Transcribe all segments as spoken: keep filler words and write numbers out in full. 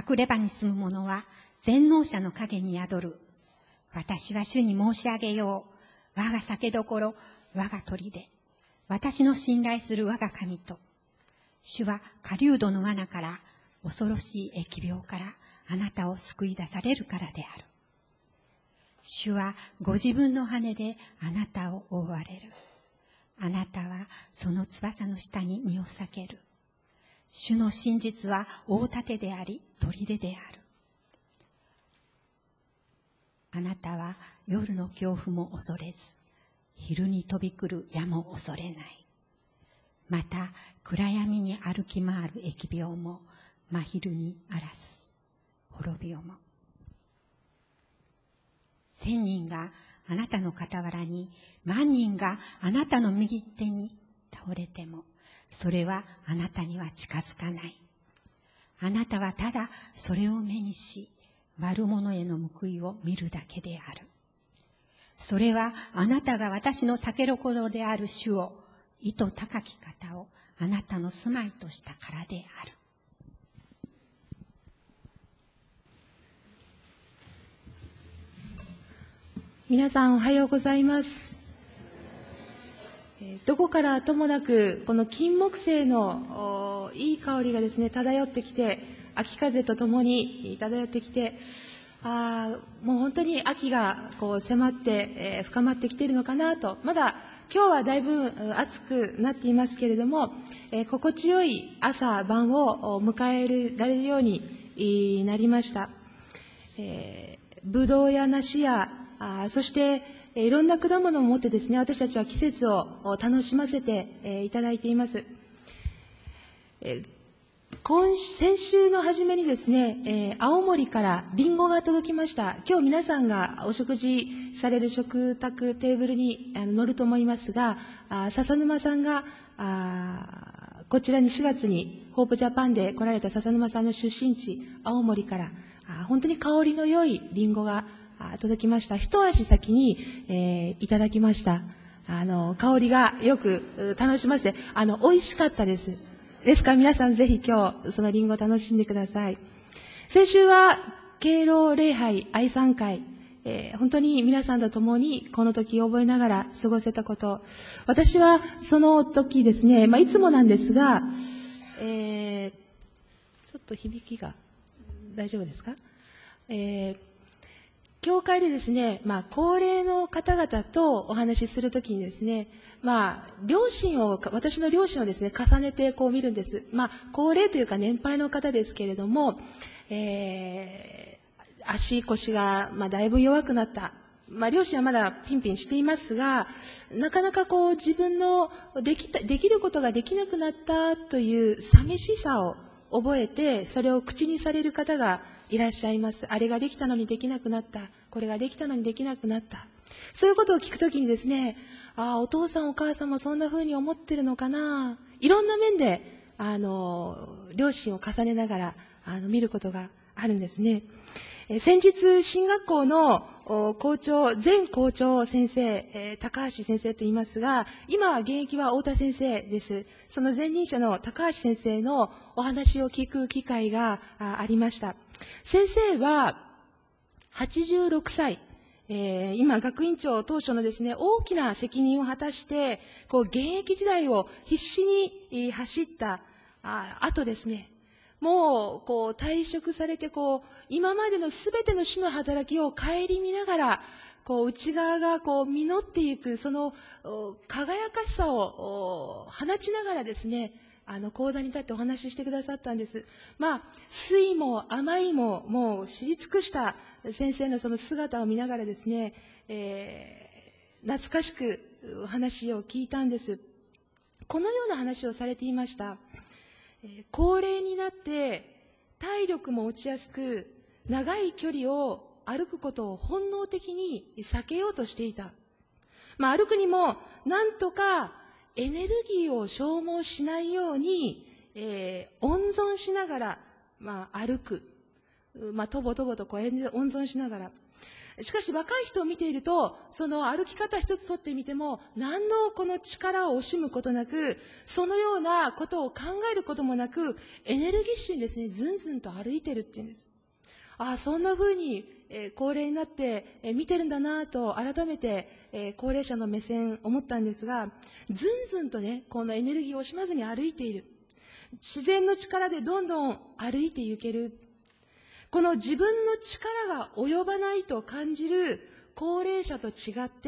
隠れ場に住む者は全能者の影に宿る。私は主に申し上げよう。我が酒どころ、我が砦。私の信頼する我が神と。主は狩人の罠から、恐ろしい疫病からあなたを救い出されるからである。主はご自分の羽であなたを覆われる。あなたはその翼の下に身を避ける。主の真実は大盾であり、砦である。あなたは夜の恐怖も恐れず、昼に飛び来る矢も恐れない。また暗闇に歩き回る疫病も、真昼に荒らす滅びをも。千人があなたの傍らに、万人があなたの右手に倒れても、それはあなたには近づかない。あなたはただそれを目にし、悪者への報いを見るだけである。それはあなたが私の酒どころである主を、意図高き方をあなたの住まいとしたからである。 皆さんおはようございます。どこからともなくこの金木犀のいい香りがですね漂ってきて、秋風とともに漂ってきて、あもう本当に秋がこう迫って、えー、深まってきているのかなと。まだ今日はだいぶ暑くなっていますけれども、えー、心地よい朝晩を迎えられるようになりました。えー、ぶどうや梨やあそしていろんな果物を持ってですね、私たちは季節を楽しませていただいています。今先週の初めにですね、青森からリンゴが届きました。今日皆さんがお食事される食卓テーブルに乗ると思いますが、笹沼さんがこちらにしがつにホープジャパンで来られた笹沼さんの出身地青森から本当に香りの良いリンゴが届きました。一足先に、えー、いただきました。あの香りがよく楽しませて、あの美味しかったです。ですから皆さんぜひ今日そのリンゴを楽しんでください。先週は敬老礼拝愛賛会、えー、本当に皆さんと共にこの時を覚えながら過ごせたこと、私はその時ですね、まあ、いつもなんですが、えー、ちょっと響きが大丈夫ですか？えー教会でですね、まあ、高齢の方々とお話しするときにですね、まあ、両親を、私の両親をですね、重ねてこう見るんです。まあ、高齢というか年配の方ですけれども、えー、足腰が、まあ、だいぶ弱くなった。まあ、両親はまだピンピンしていますが、なかなかこう、自分のできた、できることができなくなったという寂しさを覚えて、それを口にされる方がいらっしゃいます。あれができたのにできなくなった。これができたのにできなくなった。そういうことを聞くときにですね、ああ、お父さんお母さんもそんな風に思ってるのかな。いろんな面で、あの、両親を重ねながら、あの、見ることがあるんですね。え先日、進学校の校長、前校長先生、えー、高橋先生と言いますが、今は現役は太田先生です。その前任者の高橋先生のお話を聞く機会が あ, ありました。先生ははちじゅうろくさい、えー、今学院長当初のですね大きな責任を果たしてこう現役時代を必死に走ったあ後ですね、もうこう退職されてこう今までのすべての主の働きを顧みながらこう内側がこう実っていくその輝かしさを放ちながらですね、あの講談に立ってお話ししてくださったんです。まあ酸いも甘いももう知り尽くした先生のその姿を見ながらですね、えー、懐かしくお話を聞いたんです。このような話をされていました。えー、高齢になって体力も落ちやすく長い距離を歩くことを本能的に避けようとしていた。まあ歩くにもなんとかエネルギーを消耗しないように、えー、温存しながら、まあ、歩く。まあ、とぼとぼとこう温存しながら。 しかし若い人を見ていると、その歩き方一つとってみても、何のこの力を惜しむことなく、そのようなことを考えることもなく、エネルギッシュにですね、ずんずんと歩いてるっていうんです。ああ、そんな風に、えー、高齢になって、えー、見てるんだなと、改めて、えー、高齢者の目線思ったんですが、ずんずんとね、このエネルギーを惜しまずに歩いている。自然の力でどんどん歩いていける。この自分の力が及ばないと感じる高齢者と違って、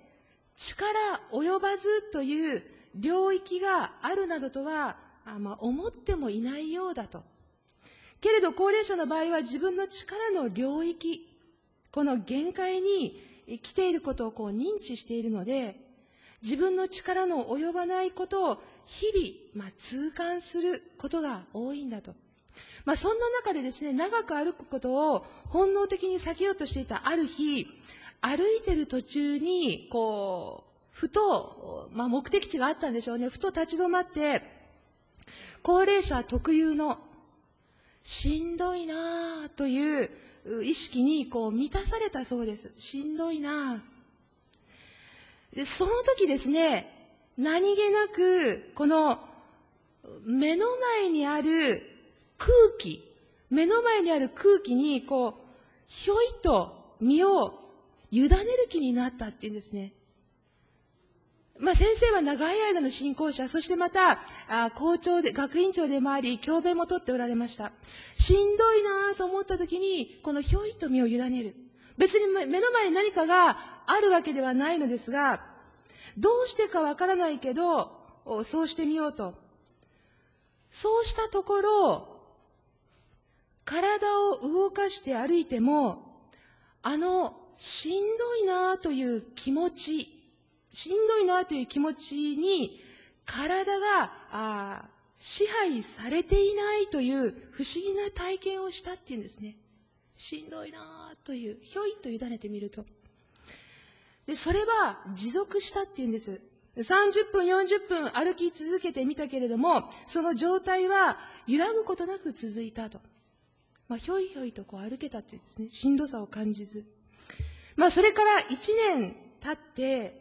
力及ばずという領域があるなどとは、あまあ、思ってもいないようだと。けれど高齢者の場合は自分の力の領域、この限界に来ていることをこう認知しているので、自分の力の及ばないことを日々、まあ、痛感することが多いんだと。まあ、そんな中でですね、長く歩くことを本能的に避けようとしていたある日、歩いてる途中に、こう、ふと、まあ、目的地があったんでしょうね。ふと立ち止まって、高齢者特有の、しんどいなぁという意識にこう満たされたそうです。しんどいなぁ。で、その時ですね、何気なく、この目の前にある空気、目の前にある空気に、こう、ひょいと身を委ねる気になったっていうんですね。まあ先生は長い間の信仰者、そしてまた、あ校長で、学院長でもあり、教鞭も取っておられました。しんどいなと思った時に、このひょいと身を委ねる。別に目の前に何かがあるわけではないのですが、どうしてかわからないけど、そうしてみようと。そうしたところ、体を動かして歩いても、あの、しんどいなという気持ち、しんどいなという気持ちに、体があ支配されていないという不思議な体験をしたっていうんですね。しんどいなという、ひょいと委ねてみると。で、それは持続したっていうんです。さんじゅっぷん、よんじゅっぷん歩き続けてみたけれども、その状態は揺らぐことなく続いたと。まあ、ひょいひょいとこう歩けたっていうんですね。しんどさを感じず。まあ、それからいちねん経って、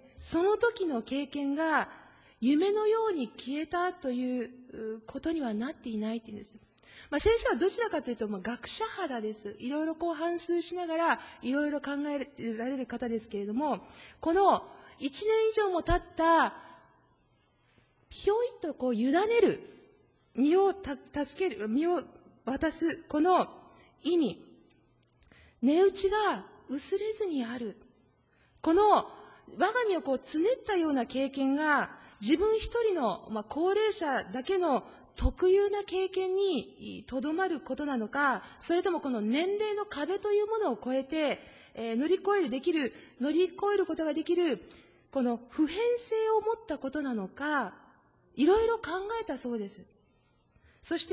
その時の経験が夢のように消えたということにはなっていないっていうんです。まあ、先生はどちらかというと、まあ、学者肌です。いろいろこう反芻しながら、いろいろ考えられる方ですけれども、このいちねん以上も経った、ひょいとこう委ねる、身をた助ける、身を渡す、この意味、値打ちが薄れずにある。この我が身をこうつねったような経験が自分一人の、まあ、高齢者だけの特有な経験にとどまることなのか、それともこの年齢の壁というものを超えて、えー、乗り越えるできる、乗り越えることができる、この普遍性を持ったことなのか、いろいろ考えたそうです。そして、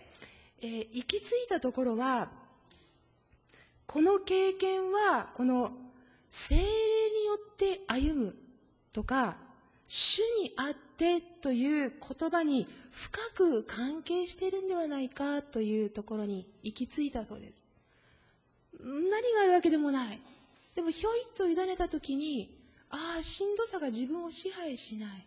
えー、行き着いたところは、この経験は、この聖霊によって歩むとか、主にあってという言葉に深く関係しているんではないかというところに行き着いたそうです。何があるわけでもない。でもひょいっと委ねたときに、ああ、しんどさが自分を支配しない。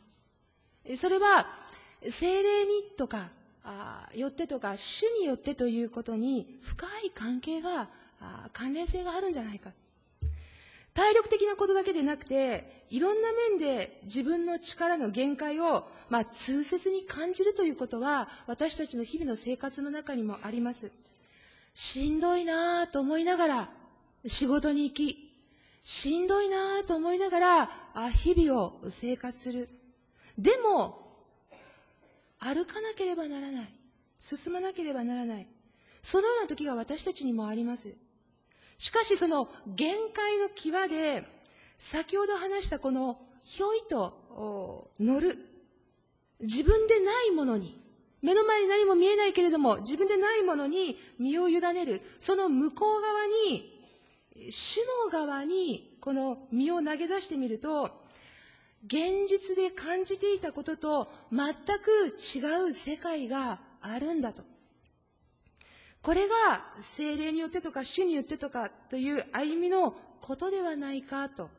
それは聖霊にとか、あよってとか、主によってということに深い関係が、あ関連性があるんじゃないか。体力的なことだけでなくて、いろんな面で自分の力の限界を、まあ、痛切に感じるということは、私たちの日々の生活の中にもあります。しんどいなぁと思いながら仕事に行き、しんどいなぁと思いながらあ日々を生活する。でも、歩かなければならない。進まなければならない。そのような時が私たちにもあります。しかしその限界の際で、先ほど話したこのひょいと乗る、自分でないものに、目の前に何も見えないけれども、自分でないものに身を委ねる、その向こう側に、主の側にこの身を投げ出してみると、現実で感じていたことと全く違う世界があるんだと。 これが聖霊によってとか主によってとかという歩みのことではないかと。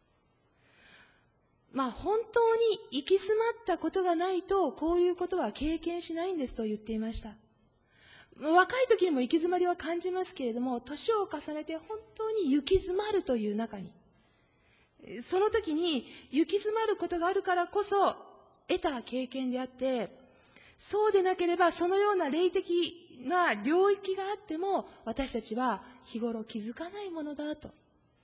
まあ本当に行き詰まったことがないとこういうことは経験しないんですと言っていました。若い時にも行き詰まりは感じますけれども、年を重ねて本当に行き詰まるという中に、その時に行き詰まることがあるからこそ得た経験であって、そうでなければそのような霊的な領域があっても私たちは日頃気づかないものだと。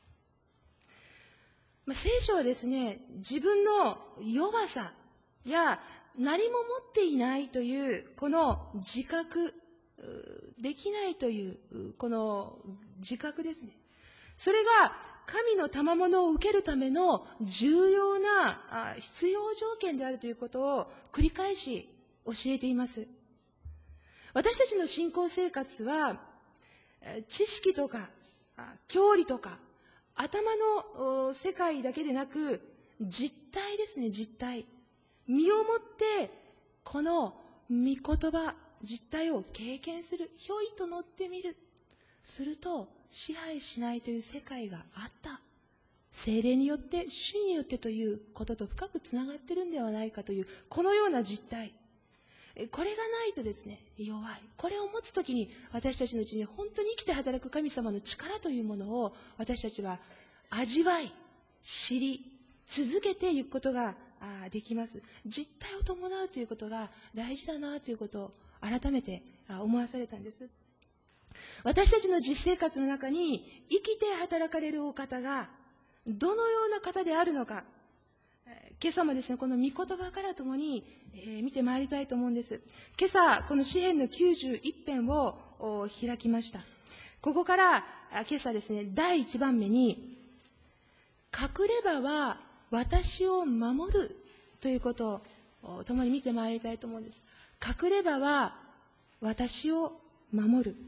まあ、聖書はですね、自分の弱さや何も持っていないというこの自覚、できないというこの自覚ですね。それが神の賜物を受けるための重要な必要条件であるということを繰り返し教えています。私たちの信仰生活は知識とか教理とか頭の世界だけでなく実体ですね、実体。身をもってこの御言葉、実体を経験する、ひょいと乗ってみる。すると支配しないという世界があった。聖霊によって、主によってということと深くつながっているんではないかという、このような実体。これがないとですね、弱い。これを持つときに私たちのうちに本当に生きて働く神様の力というものを私たちは味わい、知り、続けていくことができます。実体を伴うということが大事だなということを改めて思わされたんです。私たちの実生活の中に生きて働かれるお方がどのような方であるのか、今朝もですね、この御言葉からともに、えー、見てまいりたいと思うんです。今朝、この詩編のきゅうじゅういち編を開きました。ここから今朝ですね、だいいちばんめに、隠れ場は私を守るということを共に見てまいりたいと思うんです。隠れ場は私を守る。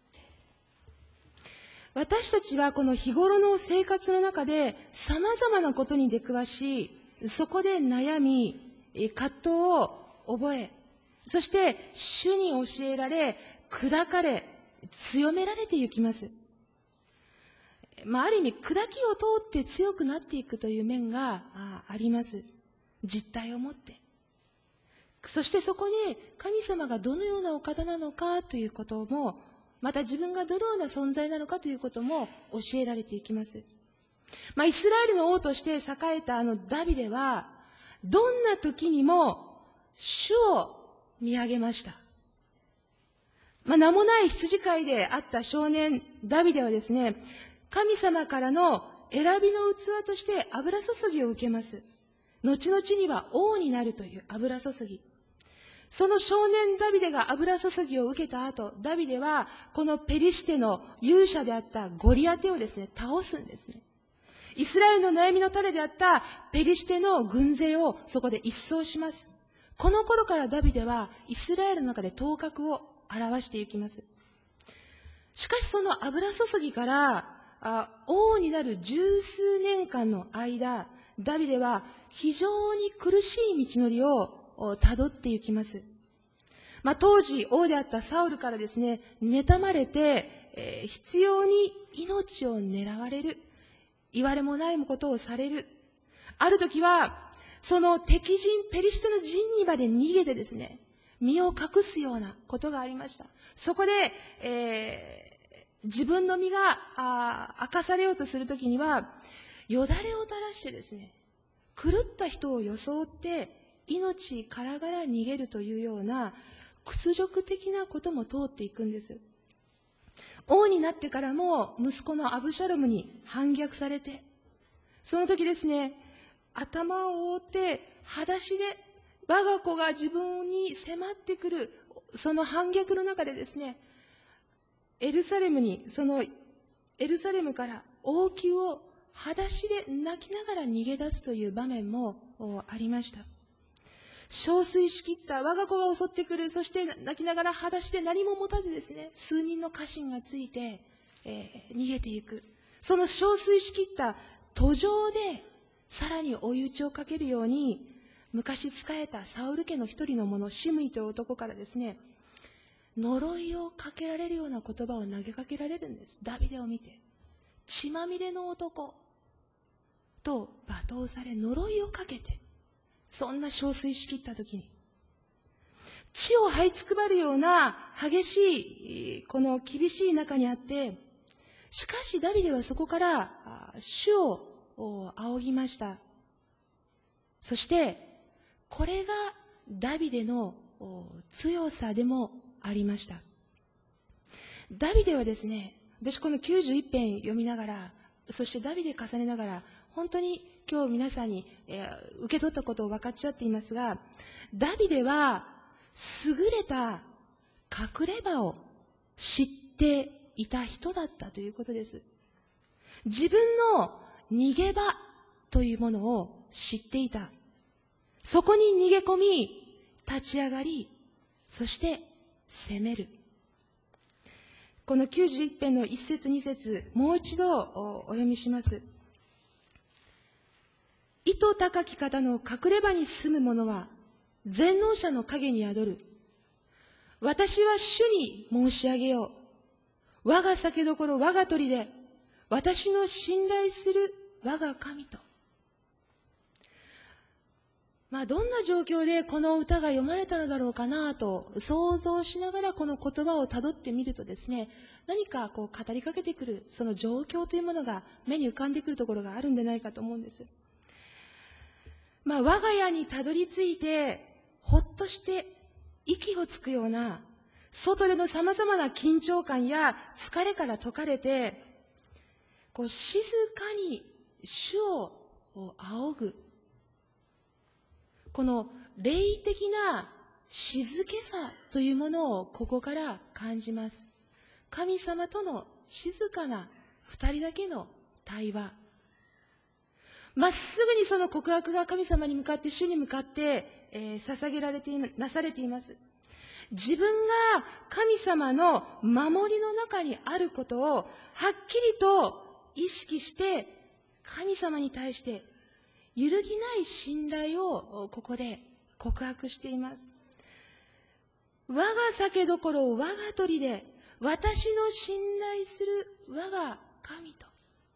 私たちはこの日頃の生活の中で様々なことに出くわし、そこで悩み、葛藤を覚え、そして主に教えられ、砕かれ、強められていきます。まあ、ある意味、砕きを通って強くなっていくという面が あ, あります。実体を持って。そしてそこに神様がどのようなお方なのかということも、また自分がどのような存在なのかということも教えられていきます。まあ、イスラエルの王として栄えたあのダビデは、どんな時にも主を見上げました。まあ、名もない羊飼いであった少年ダビデはですね、神様からの選びの器として油注ぎを受けます。後々には王になるという油注ぎ。その少年ダビデが油注ぎを受けた後、ダビデはこのペリシテの勇者であったゴリアテをですね、倒すんですね。イスラエルの悩みの種であったペリシテの軍勢をそこで一掃します。この頃からダビデはイスラエルの中で頭角を現していきます。しかしその油注ぎからあ王になる十数年間の間、ダビデは非常に苦しい道のりをたどっていきます。まあ、当時王であったサウルからですね、妬まれて、えー、必要に命を狙われる。言われもないことをされる。ある時は、その敵陣、ペリシテの陣にまで逃げてですね、身を隠すようなことがありました。そこで、えー自分の身があ明かされようとするときには、よだれを垂らしてですね、狂った人を装って命からがら逃げるというような屈辱的なことも通っていくんです。王になってからも息子のアブシャロムに反逆されて、その時ですね、頭を覆って裸足で我が子が自分に迫ってくる、その反逆の中でですね、エルサレムに、そのエルサレムから王宮を裸足で泣きながら逃げ出すという場面もありました。憔悴しきった我が子が襲ってくる、そして泣きながら裸足で何も持たずですね、数人の家臣がついて、えー、逃げていく。その憔悴しきった途上でさらに追い打ちをかけるように、昔仕えたサウル家の一人の者、シムイという男からですね、 呪いをかけられるような言葉を投げかけられるんです。ダビデを見て、血まみれの男と罵倒され、呪いをかけて、そんな憔悴しきった時に、地を這いつくばるような激しい、この厳しい中にあって、しかしダビデはそこから主を仰ぎました。そして、これがダビデの強さでもありました。ダビデはですね、私このきゅうじゅういっ編読みながら、そしてダビデ重ねながら、本当に今日皆さんに、えー、受け取ったことを分かち合っていますが、ダビデは優れた隠れ場を知っていた人だったということです。自分の逃げ場というものを知っていた。そこに逃げ込み、立ち上がり、そして攻める。このきゅうじゅういっ編のいっ節に節、もう一度お読みします。意図高き方の隠れ場に住む者は全能者の影に宿る。私は主に申し上げよう。我が酒どころ、我が砦、私の信頼する我が神と。まあ、どんな状況でこの歌が読まれたのだろうかなと想像しながらこの言葉をたどってみるとですね、何かこう語りかけてくるその状況というものが目に浮かんでくるところがあるんじゃないかと思うんです。まあ、我が家にたどり着いてほっとして息をつくような外でのさまざまな緊張感や疲れから解かれて、こう静かに主を仰ぐ、この霊的な静けさというものをここから感じます。神様との静かな二人だけの対話。まっすぐにその告白が神様に向かって、主に向かって、えー、捧げられてなされています。自分が神様の守りの中にあることをはっきりと意識して神様に対して揺るぎない信頼をここで告白しています。我が酒どころ、我が砦、私の信頼する我が神と。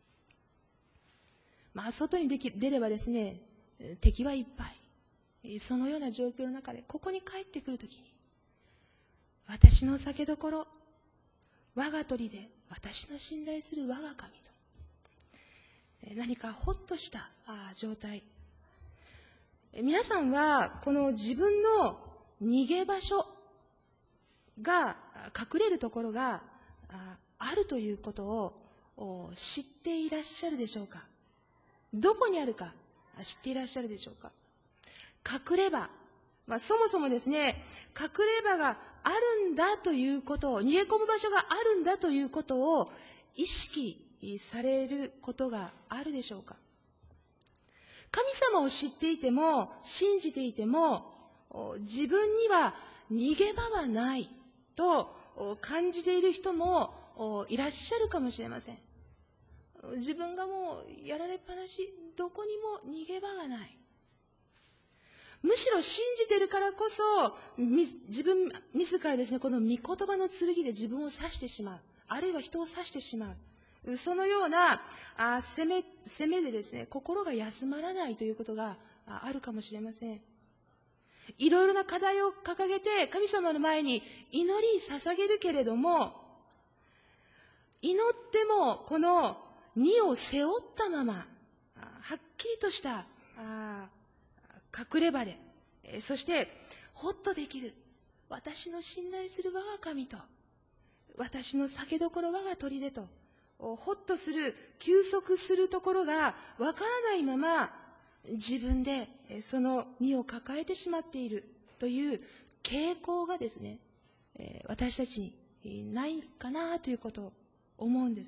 まあ、外に出き出ればですね、敵はいっぱい。そのような状況の中で、ここに帰ってくるときに、私の酒どころ、我が砦、私の信頼する我が神と。何かほっとした状態。皆さんはこの自分の逃げ場所が隠れるところがあるということを知っていらっしゃるでしょうか。どこにあるか知っていらっしゃるでしょうか。隠れ場、まあ、そもそもですね、隠れ場があるんだということを、逃げ込む場所があるんだということを意識されることがあるでしょうか。神様を知っていても信じていても自分には逃げ場はないと感じている人もいらっしゃるかもしれません。自分がもうやられっぱなし、どこにも逃げ場がない。むしろ信じているからこそ自分自らですね、この御言葉の剣で自分を刺してしまう、あるいは人を刺してしまう、そのようなあ攻め、攻めでですね、心が休まらないということがあるかもしれません。いろいろな課題を掲げて神様の前に祈り捧げるけれども、祈ってもこの荷を背負ったまま、はっきりとしたあ隠れ場で、そしてほっとできる、私の信頼する我が神と、私の酒どころ我が砦と、ほっとする、休息するところがわからないまま自分でその荷を抱えてしまっているという傾向がですね、私たちにないかなということを思うんです。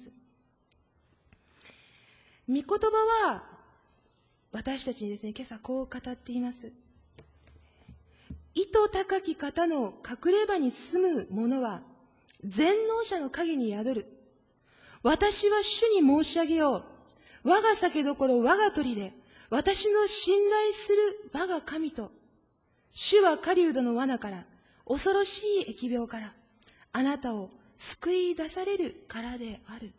御言葉は私たちにですね、今朝こう語っています。意図高き方の隠れ場に住む者は全能者の影に宿る。私は主に申し上げよう。我が酒どころ、我が砦、私の信頼する我が神と。主は狩人の罠から、恐ろしい疫病から、 あなたを救い出されるからである。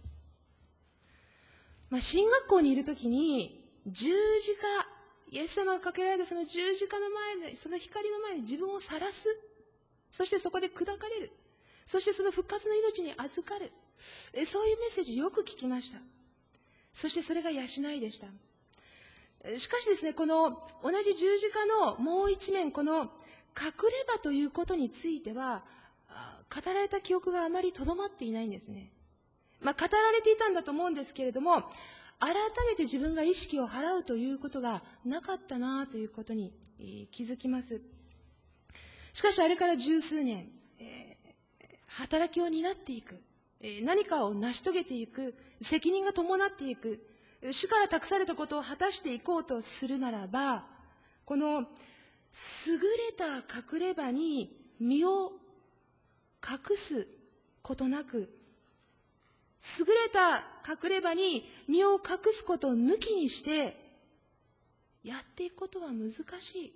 まあ、進学校にいるときに、十字架、イエス様がかけられたその十字架の前で、その光の前に自分を晒す。そしてそこで砕かれる。そしてその復活の命に預かる。そういうメッセージよく聞きました。そしてそれが養いでした。しかしですね、この同じ十字架のもう一面、この隠れ場ということについては、語られた記憶があまりとどまっていないんですね。まあ、語られていたんだと思うんですけれども、改めて自分が意識を払うということがなかったなということに気づきます。しかしあれから十数年、えー、働きを担っていく、えー、何かを成し遂げていく、責任が伴っていく、主から託されたことを果たしていこうとするならば、この優れた隠れ場に身を隠すことなく、優れた隠れ場に身を隠すことを抜きにしてやっていくことは難しい。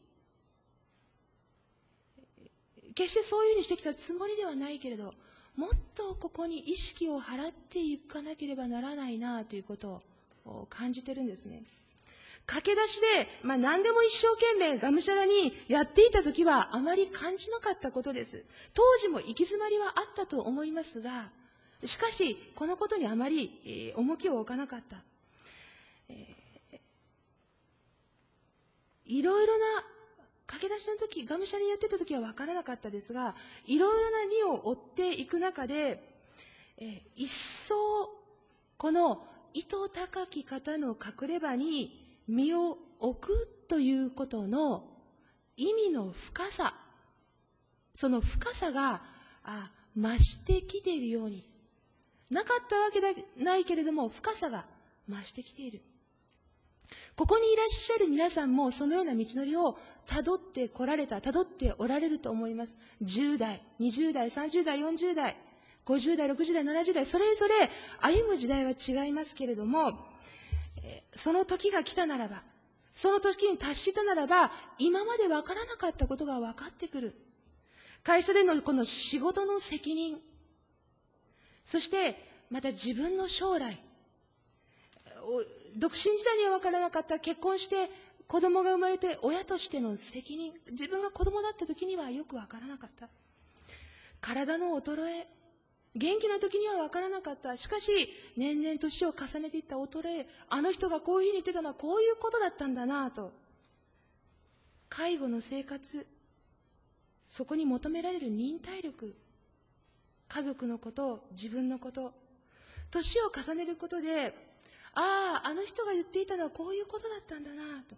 決してそういうふうにしてきたつもりではないけれど、もっとここに意識を払っていかなければならないなということを感じてるんですね。駆け出しで、まあ、何でも一生懸命がむしゃらにやっていた時はあまり感じなかったことです。当時も行き詰まりはあったと思いますが、しかしこのことにあまり、えー、重きを置かなかった、えー、いろいろな駆け出しの時、がむしゃらにやってた時は分からなかったですが、いろいろな荷を追っていく中で、えー、一層この糸高き方の隠れ場に身を置くということの意味の深さ、その深さがあ増してきているように、なかったわけでないけれども深さが増してきている。ここにいらっしゃる皆さんもそのような道のりをたどってこられた、たどっておられると思います。じゅう代、にじゅう代、さんじゅう代、よんじゅう代、ごじゅう代、ろくじゅう代、ななじゅう代、それぞれ歩む時代は違いますけれども、その時が来たならば、その時に達したならば、今まで分からなかったことが分かってくる。会社でのこの仕事の責任、そしてまた自分の将来、独身時代には分からなかった結婚して子供が生まれて親としての責任、自分が子供だった時にはよく分からなかった。体の衰え、元気な時には分からなかった。しかし年々年を重ねていった衰え、あの人がこういうふうに言ってたのはこういうことだったんだなと。介護の生活、そこに求められる忍耐力、家族のこと、自分のこと、年を重ねることで、ああ、あの人が言っていたのはこういうことだったんだなと。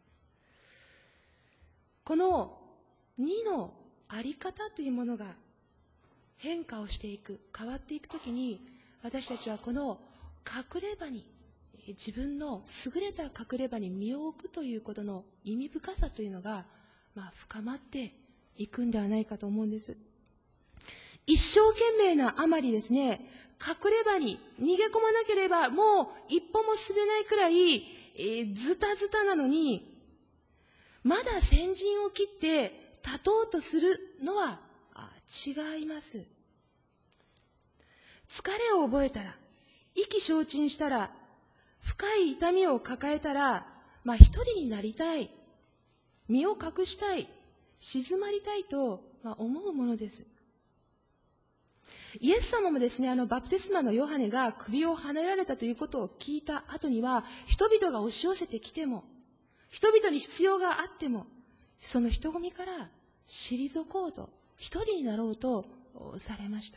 このにのあり方というものが変化をしていく、変わっていくときに、私たちはこの隠れ場に、自分の優れた隠れ場に身を置くということの意味深さというのが、まあ、深まっていくんではないかと思うんです。一生懸命なあまりですね、隠れ場に逃げ込まなければもう一歩も進めないくらい、えー、ズタズタなのに、まだ先陣を切って立とうとするのは違います。疲れを覚えたら、意気消沈したら、深い痛みを抱えたら、まあ一人になりたい、身を隠したい、静まりたいと、まあ、思うものです。イエス様もですね、あのバプテスマのヨハネが首をはねられたということを聞いた後には、人々が押し寄せてきても、人々に必要があっても、その人混みから退こうと、一人になろうとされました。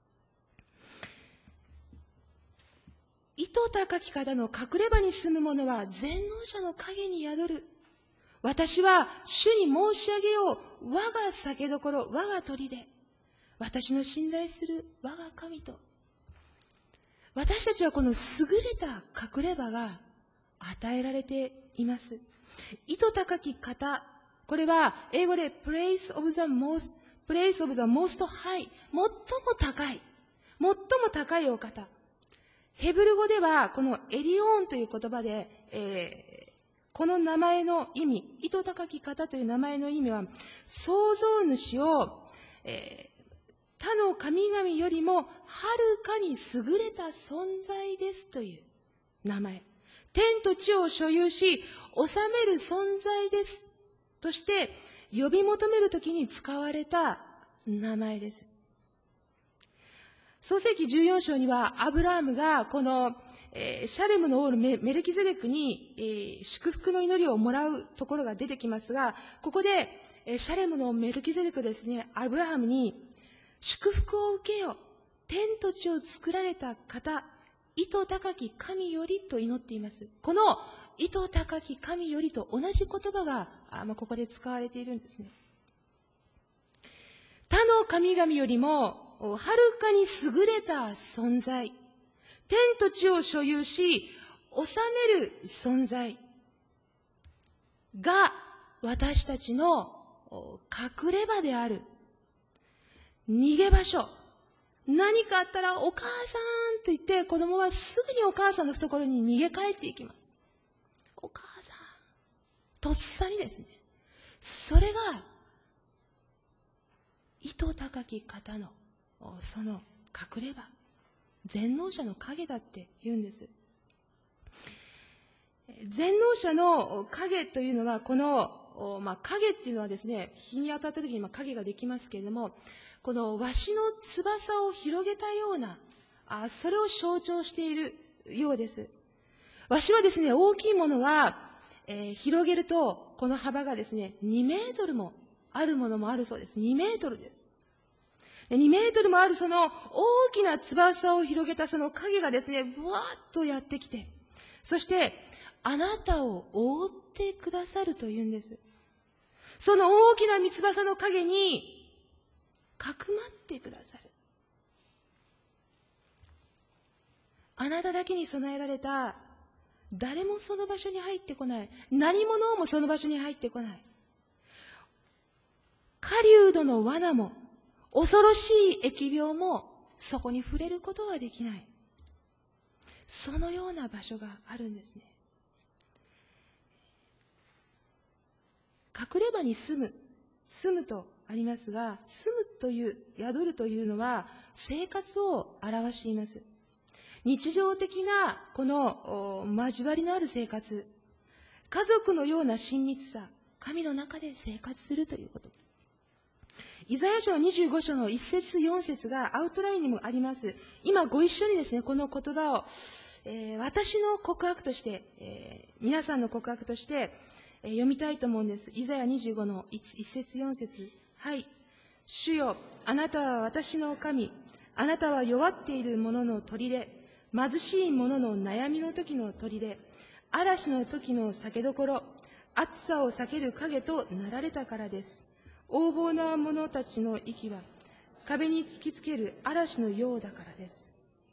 糸高き方の隠れ場に住む者は全能者の影に宿る。私は主に申し上げよう。我が酒どころ、我が砦。私の信頼する我が神と。私たちはこの優れた隠れ場が与えられています。糸高き方、これは英語で place of the most, place of the most high、最も高い、最も高いお方。ヘブル語ではこのエリオーンという言葉で、えー、この名前の意味、糸高き方という名前の意味は、創造主を、えー他の神々よりもはるかに優れた存在ですという名前。天と地を所有し、治める存在ですとして呼び求めるときに使われた名前です。創世記じゅうよん章にはアブラハムがこの、えー、シャレムの王の メ, メルキゼデクに、えー、祝福の祈りをもらうところが出てきますが、ここで、えー、シャレムのメルキゼデクですね、アブラハムに祝福を受けよ、天と地を作られた方、意図高き神よりと祈っています。この意図高き神よりと同じ言葉が、あまあ、ここで使われているんですね。他の神々よりもはるかに優れた存在、天と地を所有し、治める存在が私たちの隠れ場である。逃げ場所。何かあったらお母さんと言って子供はすぐにお母さんの懐に逃げ帰っていきます。お母さん。とっさにですね。それが意図高き方のその隠れ場。全能者の影だって言うんです。全能者の影というのは、この、まあ、影っていうのはですね、日に当たった時にまあ影ができますけれども、このわしの翼を広げたような、あ、それを象徴しているようです。わしはですね、大きいものは、えー、広げると、この幅がですね、にメートルもあるものもあるそうです。にメートルです。にメートルもあるその大きな翼を広げたその影がですね、ぶわーっとやってきて、そして、あなたを覆ってくださるというんです。その大きな三翼の影に、かくまってくださる。あなただけに備えられた、誰もその場所に入ってこない。何者もその場所に入ってこない。狩人の罠も、恐ろしい疫病もそこに触れることはできない。そのような場所があるんですね。隠れ場に住む、住むとありますが、住むという、宿るというのは生活を表しています。日常的なこの交わりのある生活、家族のような親密さ、神の中で生活するということ。イザヤ書にじゅうご章のいち節よん節がアウトラインにもあります。今ご一緒にですね、この言葉を、えー、私の告白として、えー、皆さんの告白として、えー、読みたいと思うんです。イザヤにじゅうごのいち節よん節。はい。主よ、あなたは私の神。あなたは弱っている者の砦。貧しい者の悩みの時の砦。嵐の時の酒どころ。暑さを避ける影となられたからです。横暴な者たちの息は壁に吹きつける嵐のようだからです。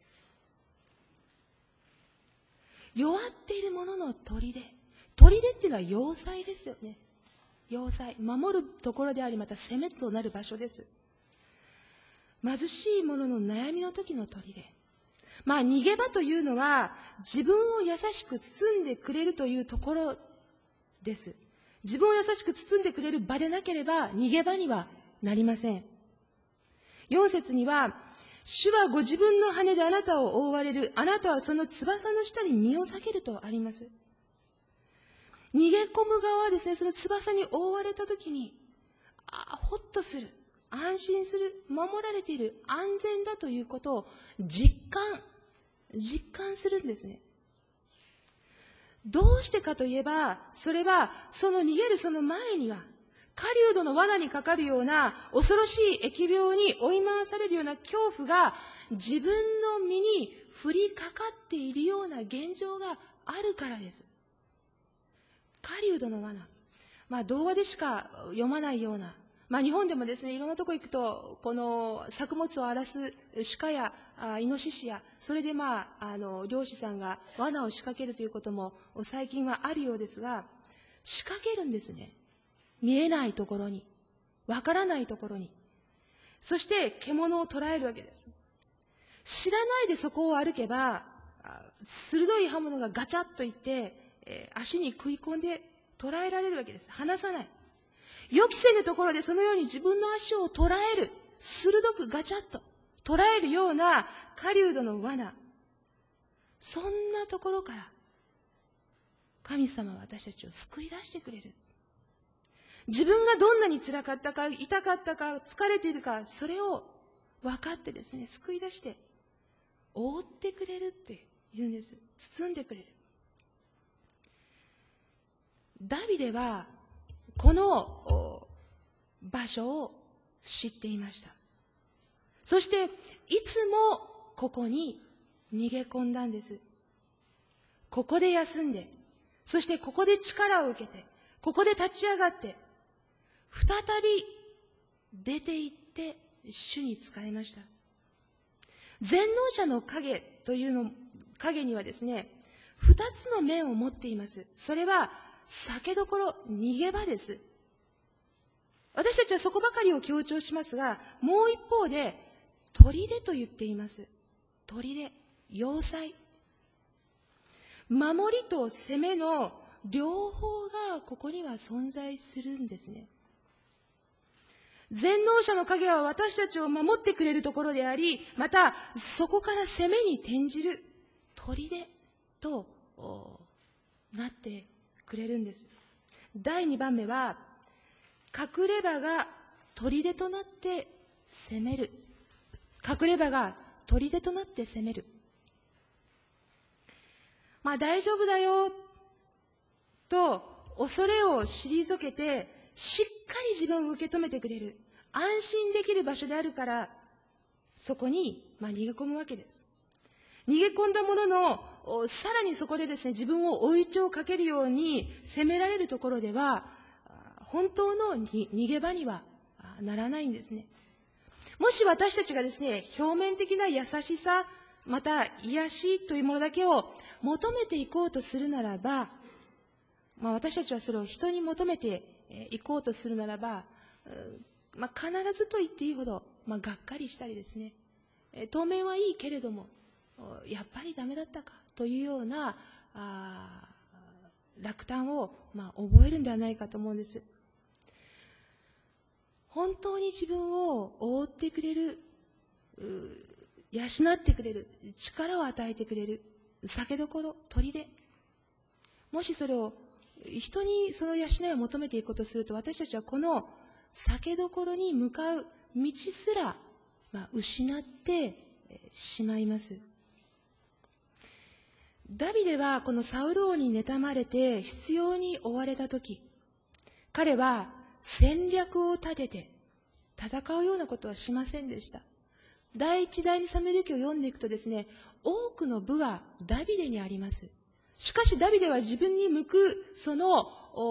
弱っている者の砦。砦っていうのは要塞ですよね。要塞。守るところであり、また攻めとなる場所です。貧しい者の悩みの時の砦。まあ逃げ場というのは自分を優しく包んでくれるというところです。自分を優しく包んでくれる場でなければ逃げ場にはなりません。よん節には、主はご自分の羽であなたを覆われる。あなたはその翼の下に身を避けるとあります。逃げ込む側はですね、その翼に覆われたときに、あ、ほっとする。安心する。守られている。安全だということを実感、実感するんですね。どうしてかといえば、それは、その逃げるその前には、狩人の罠にかかるような恐ろしい疫病に追い回されるような恐怖が自分の身に降りかかっているような現状があるからです。狩人の罠。まあ、童話でしか読まないような、まあ、日本でもですね、いろんなとこ行くと、この作物を荒らす鹿やあイノシシや、それでまあ、あの、漁師さんが罠を仕掛けるということも最近はあるようですが、仕掛けるんですね。見えないところに、わからないところに。そして獣を捕らえるわけです。知らないでそこを歩けば、鋭い刃物がガチャッといって、えー、足に食い込んで捕らえられるわけです。離さない。予期せぬところでそのように自分の足を捉える。 鋭くガチャッと捉えるような狩人の罠、そんなところから神様は私たちを救い出してくれる。自分がどんなに辛かったか、痛かったか、疲れているか、それを分かってですね、救い出して覆ってくれるって言うんです。包んでくれる。ダビデはこの場所を知っていました。そしていつもここに逃げ込んだんです。ここで休んで、そしてここで力を受けて、ここで立ち上がって、再び出て行って主に仕えました。全能者の影というの、影にはですね、二つの面を持っています。それは避けどころ、逃げ場です。私たちはそこばかりを強調しますが、もう一方で砦と言っています。砦、要塞。守りと攻めの両方がここには存在するんですね。全能者の影は私たちを守ってくれるところであり、またそこから攻めに転じる砦となってくれるんです。だいにばんめは、隠れ場が砦となって攻める。隠れ場が砦となって攻める。まあ大丈夫だよと恐れを退けて、しっかり自分を受け止めてくれる、安心できる場所であるから、そこにまあ逃げ込むわけです。逃げ込んだものの、さらにそこでですね、自分を追い打ちをかけるように責められるところでは、本当のに逃げ場にはならないんですね。もし私たちがですね、表面的な優しさ、また癒しというものだけを求めていこうとするならば、まあ、私たちはそれを人に求めていこうとするならば、まあ、必ずと言っていいほど、まあ、がっかりしたりですね、当面はいいけれどもやっぱりダメだったかというようなあ落胆を、まあ、覚えるんではないかと思うんです。本当に自分を覆ってくれる、養ってくれる、力を与えてくれる避けどころ、砦、もしそれを人にその養いを求めていくことをすると、私たちはこの避けどころに向かう道すら、まあ、失ってしまいます。ダビデはこのサウル王に妬まれて必要に追われたとき、彼は戦略を立てて戦うようなことはしませんでした。第一第二サムエル記を読んでいくとですね、多くの部はダビデにあります。しかしダビデは自分に向くその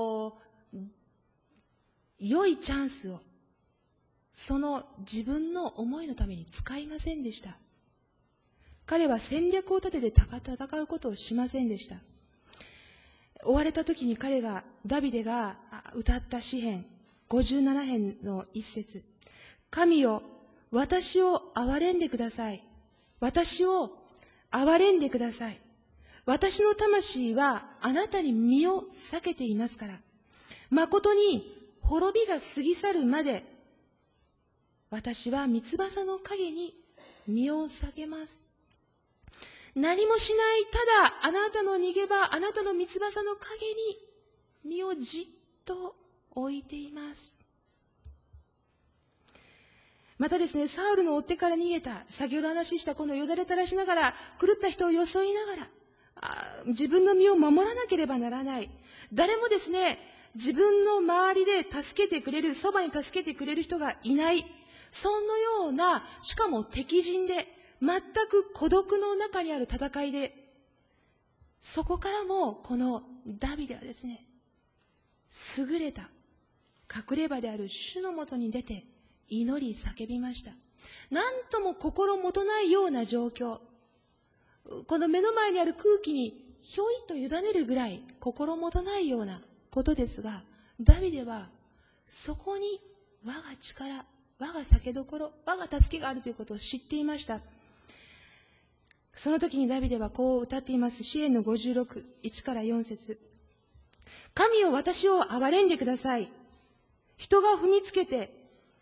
良いチャンスをその自分の思いのために使いませんでした。彼は戦略を立てて戦うことをしませんでした。追われた時に彼がダビデが歌った詩編ごじゅうなな編の一節、神よ、私を憐れんでください。私を憐れんでください。私の魂はあなたに身を避けていますから、誠に滅びが過ぎ去るまで、私は三翼の影に身を下げます。何もしない、ただあなたの逃げ場、あなたの三翼の影に身をじっと置いています。またですね、サウルの追っ手から逃げた、先ほど話したこのよだれ垂らしながら、狂った人を装いながら、あ自分の身を守らなければならない。誰もですね、自分の周りで助けてくれる、そばに助けてくれる人がいない。そのような、しかも敵陣で、全く孤独の中にある戦いで、そこからもこのダビデはですね、優れた隠れ場である主のもとに出て祈り叫びました。なんとも心もとないような状況、この目の前にある空気にひょいと委ねるぐらい心もとないようなことですが、ダビデはそこに我が力、我が避けどころ、我が助けがあるということを知っていました。その時にダビデはこう歌っています。詩編のごじゅうろく、いちからよん節。神よ、私を憐れんでください。人が踏みつけて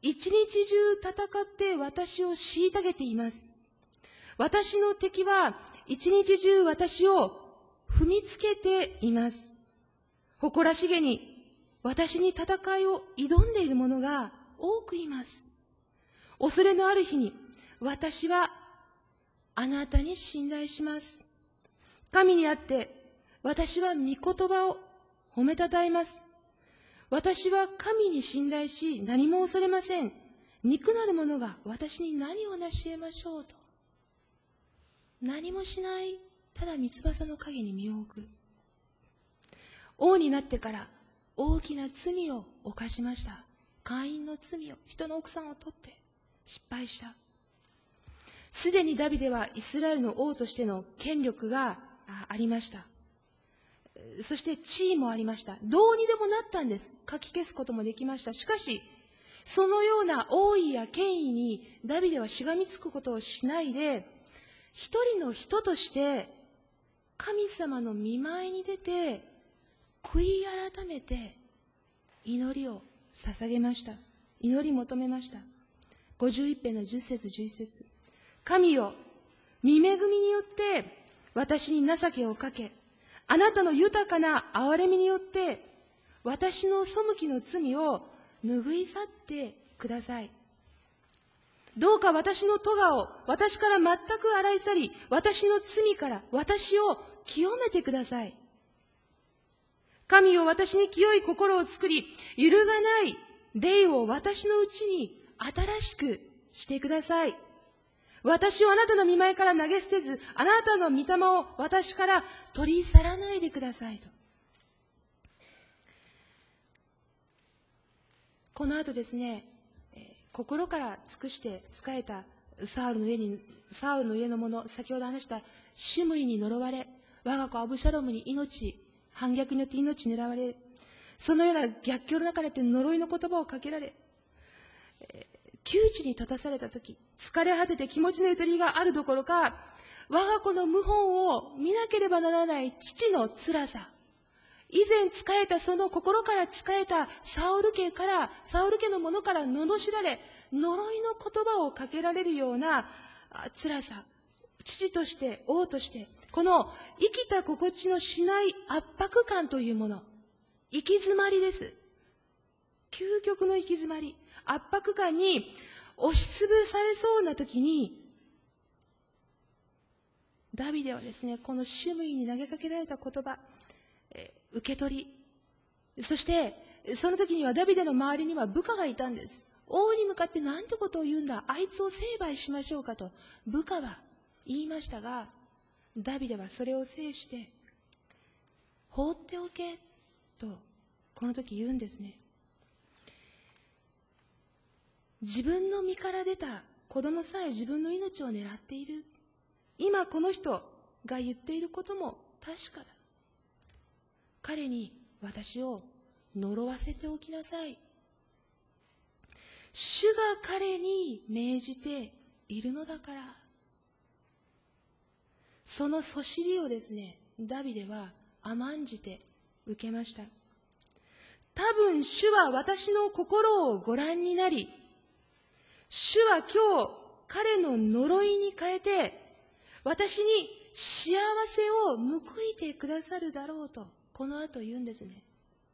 一日中戦って私を虐げています。私の敵は一日中私を踏みつけています。誇らしげに私に戦いを挑んでいる者が多くいます。恐れのある日に私はあなたに信頼します。神にあって私は御言葉を褒めたたえます。私は神に信頼し何も恐れません。肉なる者が私に何を成し得ましょうと。何もしない、ただ三翼の陰に身を置く。王になってから大きな罪を犯しました。姦淫の罪を、人の奥さんを取って失敗した。すでにダビデはイスラエルの王としての権力がありました。そして地位もありました。どうにでもなったんです。書き消すこともできました。しかし、そのような王位や権威にダビデはしがみつくことをしないで、一人の人として神様の御前に出て、悔い改めて祈りを捧げました。祈り求めました。ごじゅういち編のじゅっ節じゅういち節。神よ、御恵みによって私に情けをかけ、あなたの豊かな憐れみによって私の背きの罪を拭い去ってください。どうか私の咎を私から全く洗い去り、私の罪から私を清めてください。神よ、私に清い心を作り、揺るがない霊を私のうちに新しくしてください。私をあなたの御前から投げ捨てず、あなたの御霊を私から取り去らないでくださいと。この後ですね、心から尽くして仕えたサウルの家に、サウルの家の者、先ほど話したシムイに呪われ、我が子アブシャロムに命、反逆によって命狙われ、そのような逆境の中で呪いの言葉をかけられ、窮地に立たされたとき、疲れ果てて気持ちのゆとりがあるどころか、我が子の謀反を見なければならない父の辛さ、以前仕えたその心から仕えたサウル家から、サウル家の者から罵られ、呪いの言葉をかけられるような辛さ、父として王として、この生きた心地のしない圧迫感というもの、行き詰まりです。究極の行き詰まり、圧迫感に押しつぶされそうな時に、ダビデはですね、このシムイに投げかけられた言葉、えー、受け取り、そしてその時にはダビデの周りには部下がいたんです。王に向かってなんてことを言うんだ、あいつを成敗しましょうかと部下は言いましたが、ダビデはそれを制して放っておけとこの時言うんですね。自分の身から出た子供さえ自分の命を狙っている。今この人が言っていることも確かだ。彼に私を呪わせておきなさい。主が彼に命じているのだから。そのそしりをですね、ダビデは甘んじて受けました。多分主は私の心をご覧になり、主は今日彼の呪いに変えて私に幸せを報いてくださるだろうとこの後言うんですね。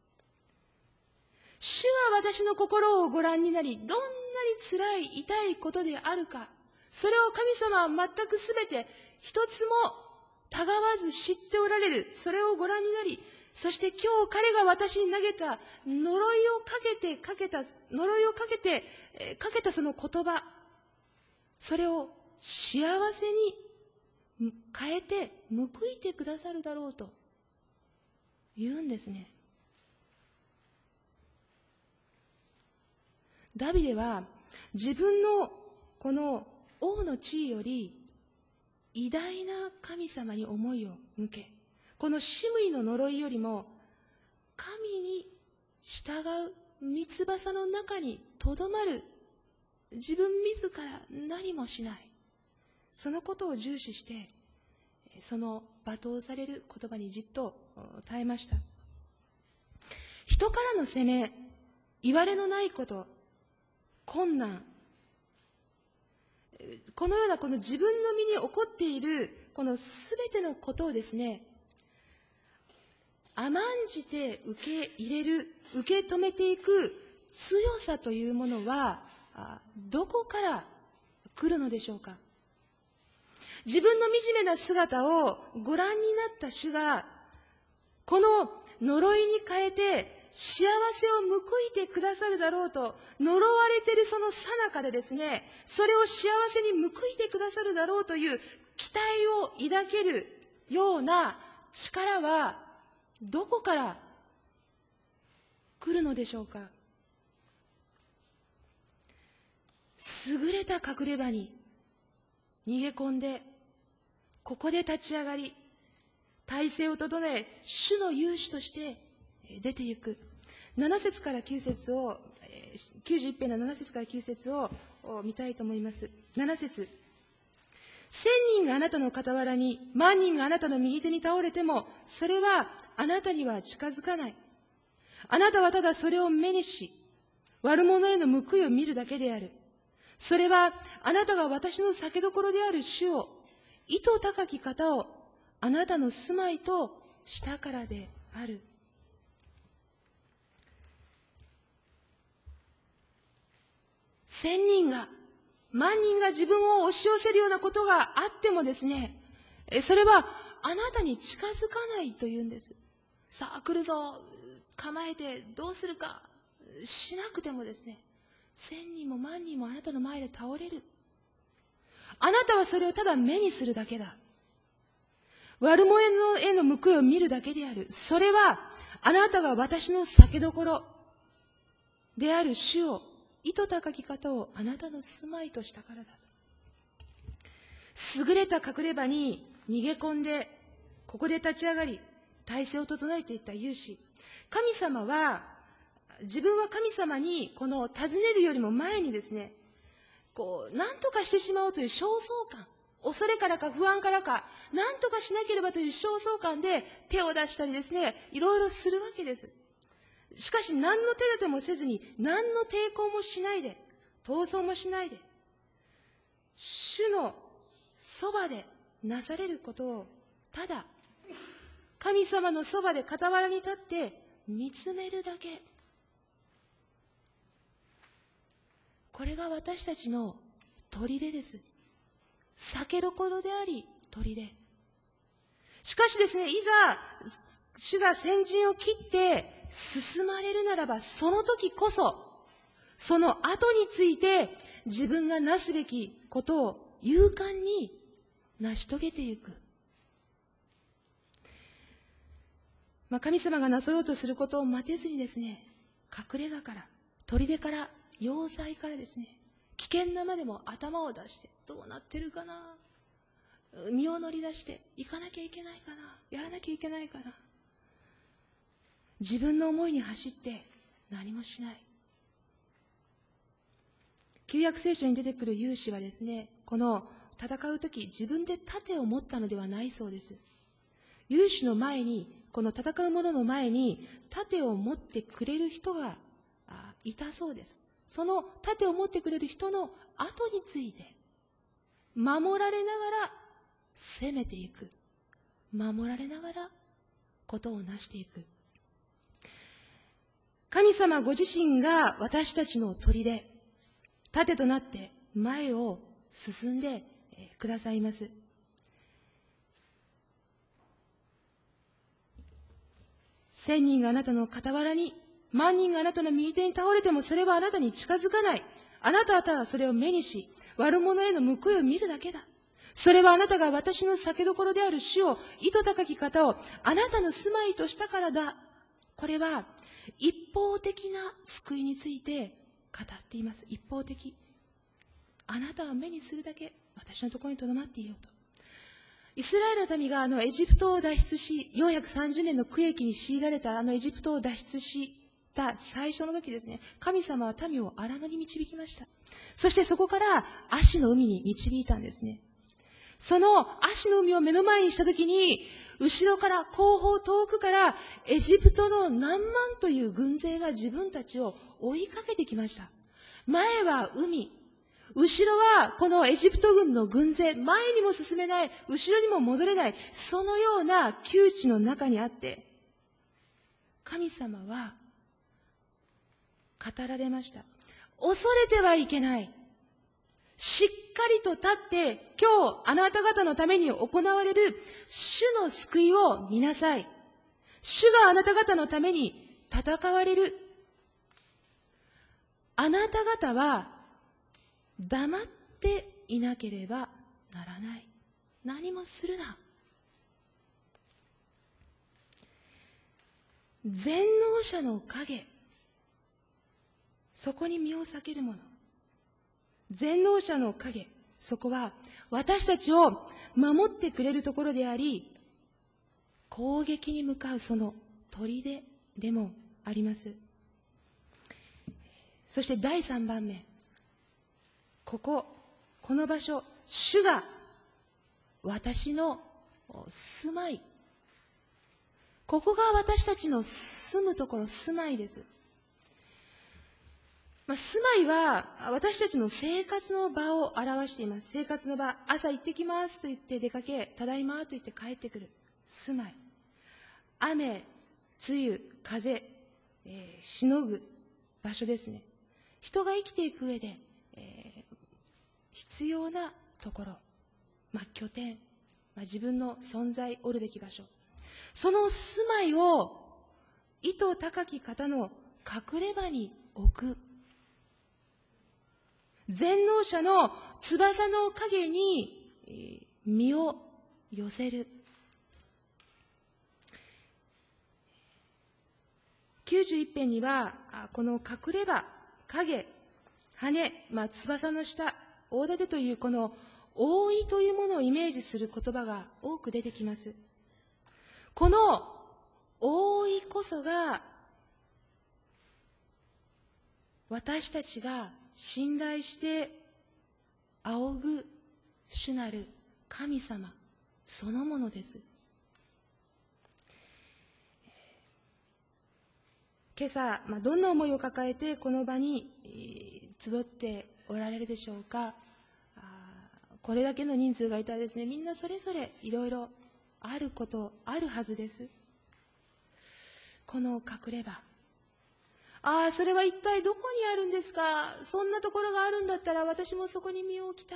主は私の心をご覧になり、どんなに辛い痛いことであるか、それを神様は全くすべて一つもたがわず知っておられる。それをご覧になり、そして今日彼が私に投げた呪いをかけてかけた呪いをかけてかけたその言葉、それを幸せに変えて報いてくださるだろうと言うんですね。ダビデは自分のこの王の地位より偉大な神様に思いを向け、このシムイの呪いよりも神に従う三翼の中にとどまる、自分自ら何もしない、そのことを重視してその罵倒される言葉にじっと耐えました。人からの責め、言われのないこと、 困難、このようなこの自分の身に起こっているこのすべてのことをですね、甘んじて受け入れる、受け止めていく強さというものはどこから来るのでしょうか。自分の惨めな姿をご覧になった主が、この呪いに変えて幸せを報いてくださるだろうと呪われているその最中でですね、それを幸せに報いてくださるだろうという期待を抱けるような力はどこから来るのでしょうか。優れた隠れ場に逃げ込んで、ここで立ち上がり、体勢を整え、主の勇士として出て行く。なな節からきゅう節を、きゅうじゅういち編のなな節からきゅう節を見たいと思います。なな節。千人があなたの傍らに、万人があなたの右手に倒れても、それはあなたには近づかない。あなたはただそれを目にし、悪者への報いを見るだけである。それはあなたが私の酒どころである主を、意図高き方をあなたの住まいとしたからである。千人が、万人が自分を押し寄せるようなことがあってもですね、それはあなたに近づかないというんです。さあ来るぞ、構えてどうするかしなくてもですね、千人も万人もあなたの前で倒れる。あなたはそれをただ目にするだけだ。悪者への報いを見るだけである。それはあなたが私の酒どころである主を、意図高き方をあなたの住まいとしたからだ。優れた隠れ場に逃げ込んで、ここで立ち上がり、体勢を整えていった勇士。神様は、自分は神様にこの尋ねるよりも前にですね、こう、何とかしてしまおうという焦燥感、恐れからか不安からか、何とかしなければという焦燥感で手を出したりですね、いろいろするわけです。しかし何の手立てもせずに、何の抵抗もしないで、闘争もしないで、主のそばでなされることを、ただ神様のそばで傍らに立って見つめるだけ。これが私たちの砦です。酒どころであり砦。しかしですね、いざ主が先陣を切って進まれるならば、その時こそその後について自分がなすべきことを勇敢に成し遂げていく。まあ、神様がなさろうとすることを待てずにですね、隠れ家から、砦から、要塞からですね、危険なまでも頭を出して、どうなってるかな、身を乗り出して行かなきゃいけないかな、やらなきゃいけないかな、自分の思いに走って何もしない。旧約聖書に出てくる勇士はですね、この戦うとき自分で盾を持ったのではないそうです。勇士の前に、この戦う者の前に盾を持ってくれる人がいたそうです。その盾を持ってくれる人の後について守られながら攻めていく、守られながらことをなしていく。神様ご自身が私たちの砦、盾となって前を進んでくださいます。千人があなたの傍らに、万人があなたの右手に倒れてもそれはあなたに近づかない。あなたはただそれを目にし、悪者への報いを見るだけだ。それはあなたが私の酒どころである主を、意図高き方をあなたの住まいとしたからだ。これは一方的な救いについて語っています。一方的。あなたは目にするだけ、私のところにとどまっていようと。イスラエルの民があのエジプトを脱出し、よんひゃくさんじゅうねんの苦役に強いられたあのエジプトを脱出した最初の時ですね、神様は民を荒野に導きました。そしてそこからアシの海に導いたんですね。そのアシの海を目の前にした時に、後ろから後方遠くからエジプトの何万という軍勢が自分たちを追いかけてきました。 前は海、後ろはこのエジプト軍の軍勢、前にも進めない、後ろにも戻れない、そのような窮地の中にあって、神様は語られました。恐れてはいけない。しっかりと立って、今日あなた方のために行われる主の救いを見なさい。主があなた方のために戦われる。あなた方は黙っていなければならない。何もするな。全能者の影、そこに身を避けるもの。全能者の影、そこは私たちを守ってくれるところであり、攻撃に向かうその砦でもあります。そしてだいさんばんめ、ここ、この場所、主が私の住まい。ここが私たちの住むところ、住まいです。まあ、住まいは私たちの生活の場を表しています。生活の場、朝行ってきますと言って出かけ、ただいまと言って帰ってくる。住まい。雨、梅雨、風、えー、しのぐ場所ですね。人が生きていく上で、えー、必要なところ、まあ、拠点、まあ、自分の存在おるべき場所。その住まいを意図高き方の隠れ場に置く。全能者の翼の影に身を寄せる。きゅうじゅういち編には、この隠れ場、影、羽、まあ、翼の下、大盾というこの覆いというものをイメージする言葉が多く出てきます。この覆いこそが、私たちが信頼して仰ぐ主なる神様そのものです。今朝、まあ、どんな思いを抱えてこの場に、えー、集っておられるでしょうか。あ、これだけの人数がいたらですね、みんなそれぞれいろいろあることあるはずです。この隠れ場、ああ、それは一体どこにあるんですか。そんなところがあるんだったら私もそこに身を置きたい。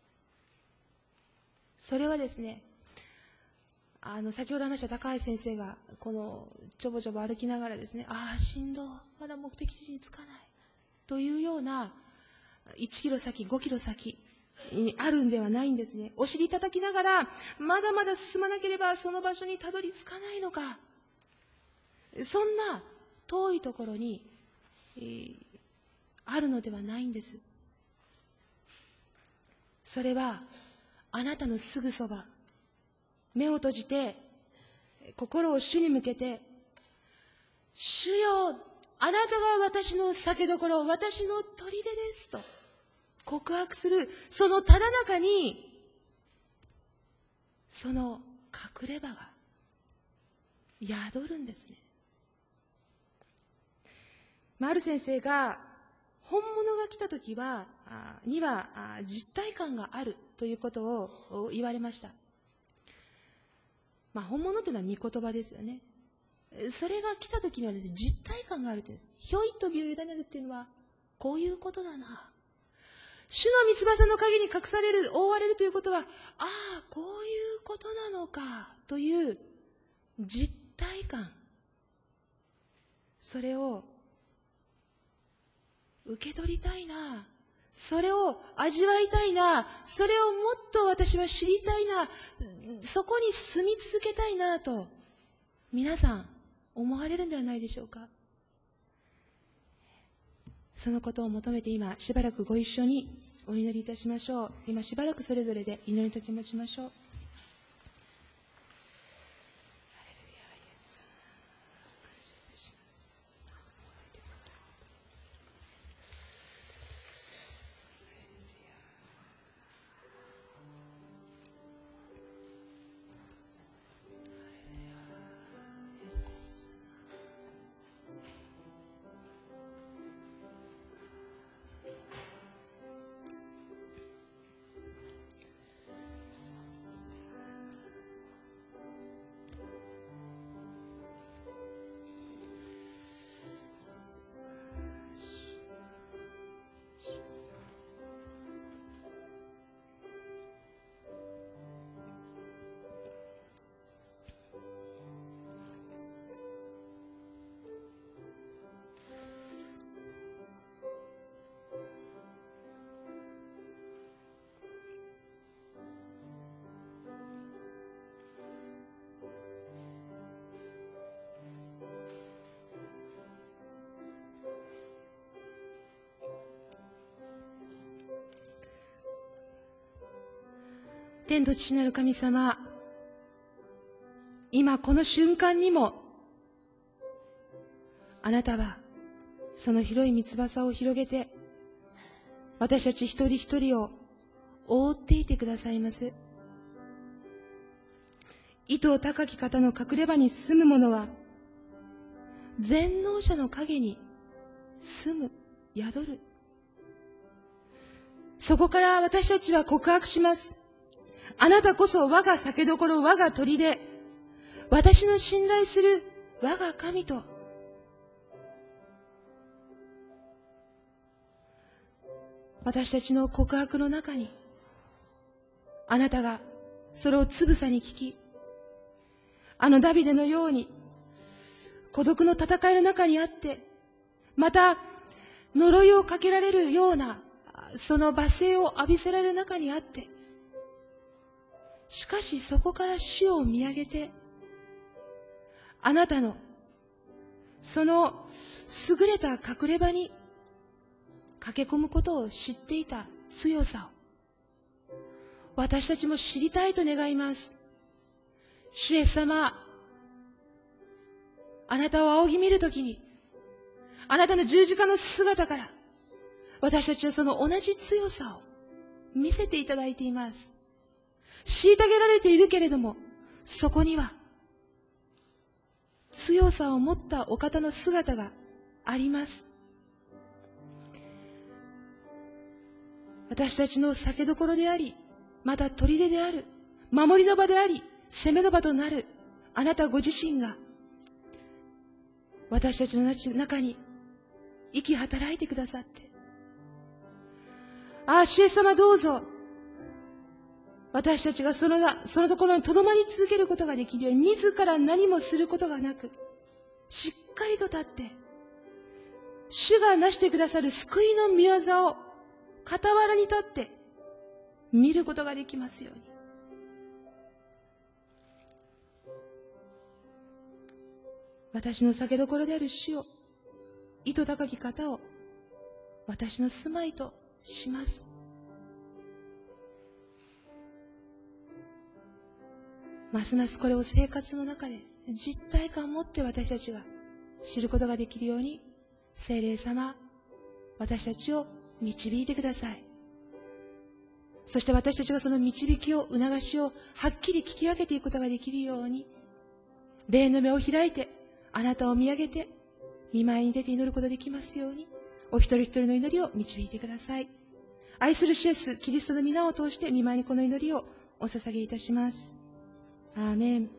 それはですね、あの先ほど話した高橋先生がこのちょぼちょぼ歩きながらですね、ああしんどい、まだ目的地に着かないというようないちキロ先ごキロ先にあるんではないんですね。お尻叩きながらまだまだ進まなければその場所にたどり着かないのか、そんな遠いところに、えー、あるのではないんです。それはあなたのすぐそば、目を閉じて心を主に向けて、主よ、あなたが私の酒どころ、私の砦ですと告白する、そのただ中にその隠れ場が宿るんですね。ある先生が本物が来た時はには実体感があるということを言われました。まあ、本物というのは御言葉ですよね。それが来た時にはですね、実体感があるんです。ひょいと身を委ねるっていうのはこういうことだな。主の御翼の陰に隠される、覆われるということは、ああ、こういうことなのかという実体感、それを受け取りたいな、それを味わいたいな、それをもっと私は知りたいな、そこに住み続けたいなと皆さん思われるんではないでしょうか。そのことを求めて今しばらくご一緒にお祈りいたしましょう。今しばらくそれぞれで祈りとき持ちましょう。 天と父なる神様、今この瞬間にも、あなたはその広い御翼を広げて、私たち一人一人を覆っていてくださいます。意図高き方の隠れ場に住む者は、全能者の影に住む、宿る。そこから私たちは告白します。あなたこそ我が酒どころ、我が砦、私の信頼する我が神と。私たちの告白の中に、あなたがそれをつぶさに聞き、あのダビデのように、孤独の戦いの中にあって、また呪いをかけられるような、その罵声を浴びせられる中にあって、しかしそこから主を見上げて、あなたのその優れた隠れ場に駆け込むことを知っていた強さを私たちも知りたいと願います。主イエス様、あなたを仰ぎ見るときに、あなたの十字架の姿から私たちはその同じ強さを見せていただいています。虐げられているけれども、そこには強さを持ったお方の姿があります。私たちの酒どころであり、また砦である、守りの場であり、攻めの場となるあなたご自身が、私たちの中に生き働いてくださって、ああ、主イエス様どうぞ、私たちがそのそのところに留まり続けることができるように、自ら何もすることがなく、しっかりと立って、主がなしてくださる救いの御業を傍らに立って見ることができますように。私の酒どころである主よ、意図高き方を私の住まいとします。ますますこれを生活の中で実体感を持って私たちが知ることができるように、聖霊様、私たちを導いてください。そして私たちがその導きを、促しをはっきり聞き分けていくことができるように、霊の目を開いてあなたを見上げて御前に出て祈ることができますように、お一人一人の祈りを導いてください。愛する主イエスキリストの皆を通して御前にこの祈りをお捧げいたします。アーメン。